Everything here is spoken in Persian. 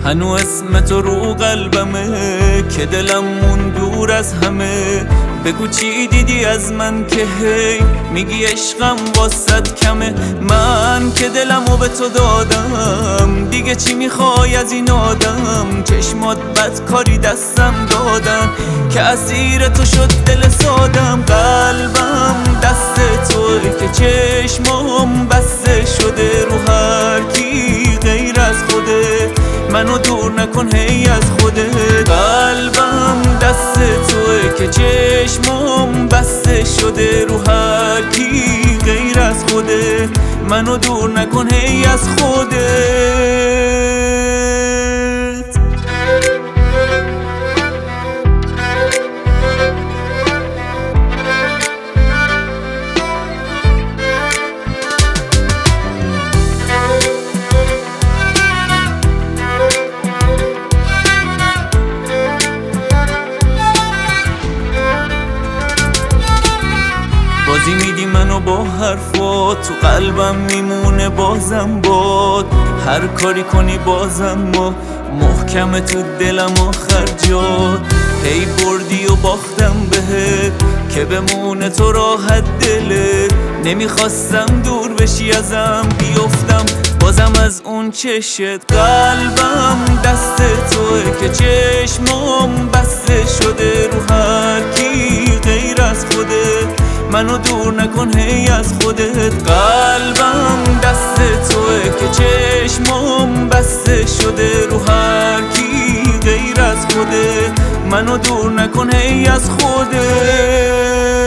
هنو اسم تو رو قلبمه که دلم مون دور از همه. بگو چی دیدی از من که هی میگی عشقم واسد کمه. من که دلمو به تو دادم، دیگه چی میخوای از این آدم؟ چشمات بدکاری دستم دادن که اسیر تو شد دل سادم. قلبم دست توه که چشمام بسته شده رو هر کی غیر از خودت. منو دور نکن هی از خودت. قلبم دست توه که چشمام بسته شده رو هر کی غیر از خودت. منو دور نکن هی از خودت. بازی میدی منو با حرفات، تو قلبم میمونه بازم باد. هر کاری کنی بازم ما محکم تو دلم آخر جاد. هی بردی و باختم بهت که بمونه تو راحت دلت. نمیخواستم دور بشی ازم بیفتم بازم از اون چشت. قلبم دست توه که چشمام بسته شده رو هر کی غیر از خودت. منو دور نکن هی از خودت. قلبم دست توه که چشمام بسته شده رو هر کی غیر از خودت. منو دور نکن هی از خودت.